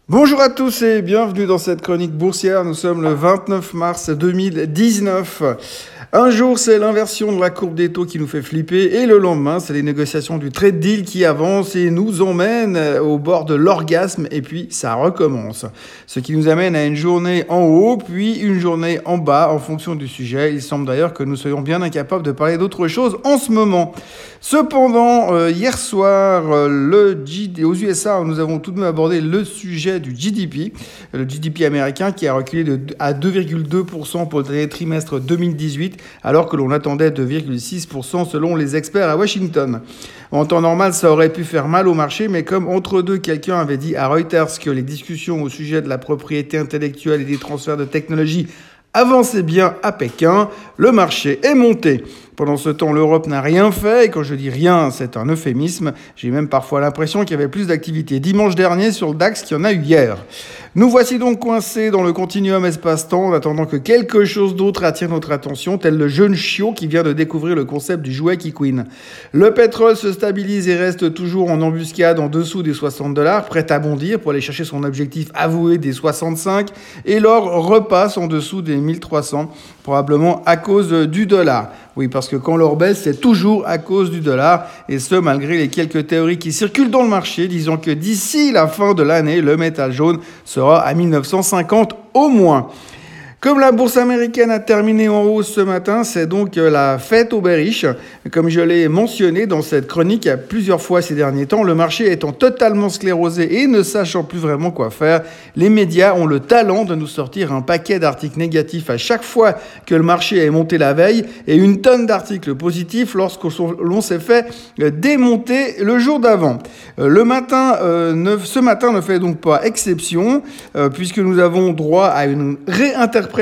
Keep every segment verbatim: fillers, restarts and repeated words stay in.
Bonjour à tous et bienvenue dans cette chronique boursière. Nous sommes le vingt-neuf mars deux mille dix-neuf. Un jour, c'est l'inversion de la courbe des taux qui nous fait flipper et le lendemain, c'est les négociations du trade deal qui avancent et nous emmènent au bord de l'orgasme et puis ça recommence. Ce qui nous amène à une journée en haut puis une journée en bas en fonction du sujet. Il semble d'ailleurs que nous soyons bien incapables de parler d'autre chose en ce moment. Cependant, euh, hier soir, euh, le G D, aux U S A, nous avons tout de même abordé le sujet du G D P, le G D P américain qui a reculé de, à deux virgule deux pour cent pour le dernier trimestre deux mille dix-huit, alors que l'on attendait deux virgule six pour cent selon les experts à Washington. En temps normal, ça aurait pu faire mal au marché, mais comme entre deux, quelqu'un avait dit à Reuters que les discussions au sujet de la propriété intellectuelle et des transferts de technologie avançaient bien à Pékin, le marché est monté. Pendant ce temps, l'Europe n'a rien fait, et quand je dis rien, c'est un euphémisme. J'ai même parfois l'impression qu'il y avait plus d'activité dimanche dernier sur le DAX qu'il y en a eu hier. Nous voici donc coincés dans le continuum espace-temps, en attendant que quelque chose d'autre attire notre attention, tel le jeune chiot qui vient de découvrir le concept du jouet qui queen. Le pétrole se stabilise et reste toujours en embuscade en dessous des soixante dollars, prêt à bondir pour aller chercher son objectif avoué des soixante-cinq, et l'or repasse en dessous des mille trois cents, probablement à cause du dollar. Oui, parce que quand l'or baisse, c'est toujours à cause du dollar, et ce, malgré les quelques théories qui circulent dans le marché, disant que d'ici la fin de l'année, le métal jaune sera à mille neuf cent cinquante au moins. Comme la bourse américaine a terminé en hausse ce matin, c'est donc la fête au bearish. Comme je l'ai mentionné dans cette chronique plusieurs fois ces derniers temps, le marché étant totalement sclérosé et ne sachant plus vraiment quoi faire, les médias ont le talent de nous sortir un paquet d'articles négatifs à chaque fois que le marché est monté la veille et une tonne d'articles positifs lorsque l'on s'est fait démonter le jour d'avant. Le matin, euh, ne, ce matin ne fait donc pas exception euh, puisque nous avons droit à une réinterprétation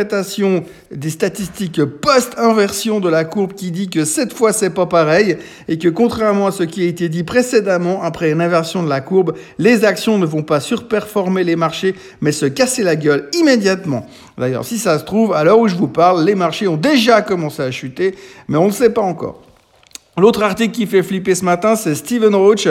des statistiques post-inversion de la courbe qui dit que cette fois c'est pas pareil et que contrairement à ce qui a été dit précédemment, après une inversion de la courbe, les actions ne vont pas surperformer les marchés mais se casser la gueule immédiatement. D'ailleurs, si ça se trouve, à l'heure où je vous parle, les marchés ont déjà commencé à chuter, mais on ne sait pas encore. L'autre article qui fait flipper ce matin, c'est Stephen Roach,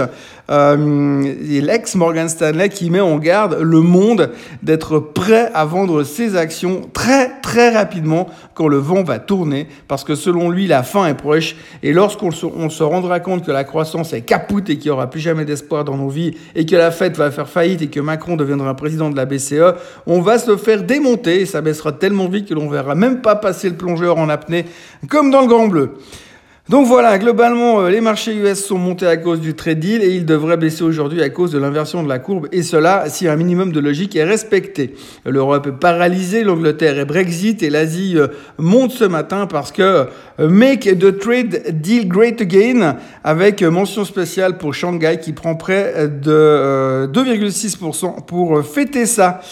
euh, l'ex-Morgan Stanley, qui met en garde le monde d'être prêt à vendre ses actions très très rapidement quand le vent va tourner, parce que selon lui, la fin est proche, et lorsqu'on se, on se rendra compte que la croissance est capoute et qu'il n'y aura plus jamais d'espoir dans nos vies, et que la Fed va faire faillite et que Macron deviendra président de la B C E, on va se faire démonter, et ça baissera tellement vite que l'on ne verra même pas passer le plongeur en apnée, comme dans le Grand Bleu. Donc voilà, globalement, les marchés U S sont montés à cause du trade deal et ils devraient baisser aujourd'hui à cause de l'inversion de la courbe, et cela si un minimum de logique est respecté. L'Europe est paralysée, l'Angleterre est Brexit et l'Asie monte ce matin parce que Make the Trade Deal Great Again, avec mention spéciale pour Shanghai qui prend près de deux virgule six pour cent pour fêter ça.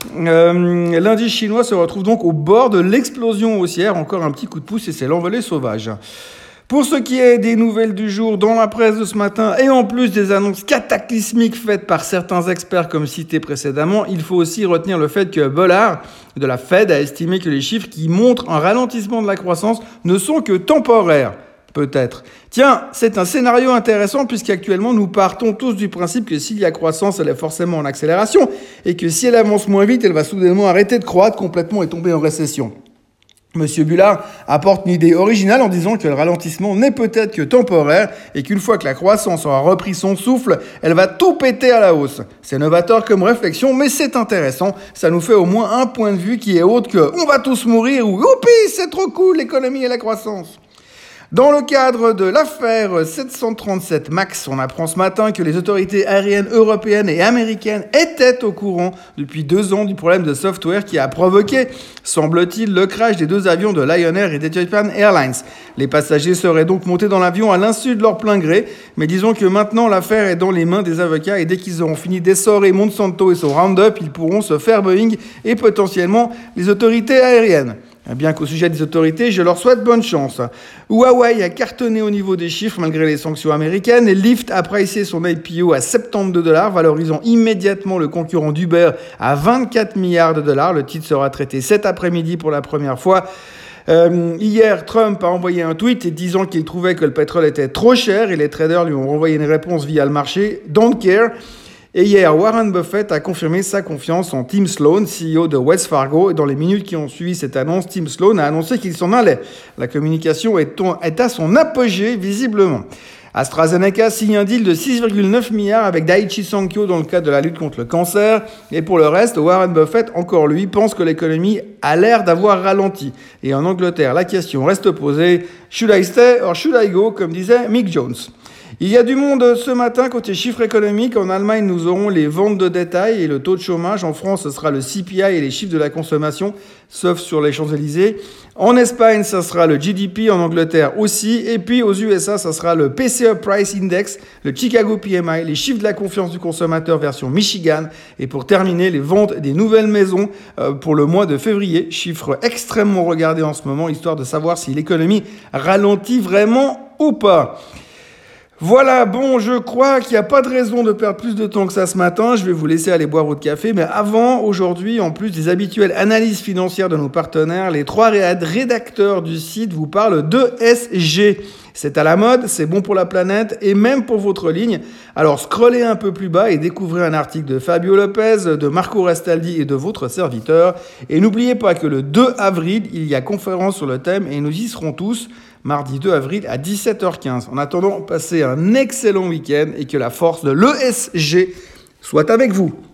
Euh, L'indice chinois se retrouve donc au bord de l'explosion haussière, encore un petit coup de pouce et c'est l'envolée sauvage. Pour ce qui est des nouvelles du jour dans la presse de ce matin, et en plus des annonces cataclysmiques faites par certains experts comme cité précédemment, il faut aussi retenir le fait que Bullard de la Fed a estimé que les chiffres qui montrent un ralentissement de la croissance ne sont que temporaires. Peut-être. Tiens, c'est un scénario intéressant puisqu'actuellement nous partons tous du principe que s'il y a croissance, elle est forcément en accélération et que si elle avance moins vite, elle va soudainement arrêter de croître complètement et tomber en récession. Monsieur Bullard apporte une idée originale en disant que le ralentissement n'est peut-être que temporaire et qu'une fois que la croissance aura repris son souffle, elle va tout péter à la hausse. C'est novateur comme réflexion, mais c'est intéressant. Ça nous fait au moins un point de vue qui est autre que « on va tous mourir » ou « youpi, c'est trop cool l'économie et la croissance ». Dans le cadre de l'affaire sept cent trente-sept MAX, on apprend ce matin que les autorités aériennes européennes et américaines étaient au courant depuis deux ans du problème de software qui a provoqué, semble-t-il, le crash des deux avions de Lion Air et d'Ethiopian Airlines. Les passagers seraient donc montés dans l'avion à l'insu de leur plein gré, mais disons que maintenant l'affaire est dans les mains des avocats et dès qu'ils auront fini d'essorer Monsanto et son Roundup, ils pourront se faire Boeing et potentiellement les autorités aériennes. Bien qu'au sujet des autorités, je leur souhaite bonne chance. Huawei a cartonné au niveau des chiffres malgré les sanctions américaines et Lyft a pricé son I P O à soixante-douze dollars, valorisant immédiatement le concurrent d'Uber à vingt-quatre milliards de dollars. Le titre sera traité cet après-midi pour la première fois. Euh, hier, Trump a envoyé un tweet disant qu'il trouvait que le pétrole était trop cher et les traders lui ont renvoyé une réponse via le marché « Don't care ». Et hier, Warren Buffett a confirmé sa confiance en Tim Sloan, C E O de Wells Fargo. Et dans les minutes qui ont suivi cette annonce, Tim Sloan a annoncé qu'il s'en allait. La communication est, est à son apogée, visiblement. AstraZeneca signe un deal de six virgule neuf milliards avec Daiichi Sankyo dans le cadre de la lutte contre le cancer. Et pour le reste, Warren Buffett, encore lui, pense que l'économie a l'air d'avoir ralenti. Et en Angleterre, la question reste posée, should I stay or should I go, comme disait Mick Jones. Il y a du monde ce matin côté chiffres économiques. En Allemagne, nous aurons les ventes de détail et le taux de chômage. En France, ce sera le C P I et les chiffres de la consommation, sauf sur les Champs-Élysées. En Espagne, ça sera le G D P. En Angleterre aussi. Et puis aux U S A, ça sera le P C E Price Index, le Chicago P M I, les chiffres de la confiance du consommateur version Michigan. Et pour terminer, les ventes des nouvelles maisons pour le mois de février. Chiffres extrêmement regardés en ce moment, histoire de savoir si l'économie ralentit vraiment ou pas. Voilà, bon, je crois qu'il n'y a pas de raison de perdre plus de temps que ça ce matin. Je vais vous laisser aller boire votre café. Mais avant, aujourd'hui, en plus des habituelles analyses financières de nos partenaires, les trois rédacteurs du site vous parlent d'E S G. C'est à la mode, c'est bon pour la planète et même pour votre ligne. Alors scrollez un peu plus bas et découvrez un article de Fabio Lopez, de Marco Restaldi et de votre serviteur. Et n'oubliez pas que le deux avril, il y a conférence sur le thème et nous y serons tous. Mardi deux avril à dix-sept heures quinze. En attendant, passez un excellent week-end et que la force de l'E S G soit avec vous.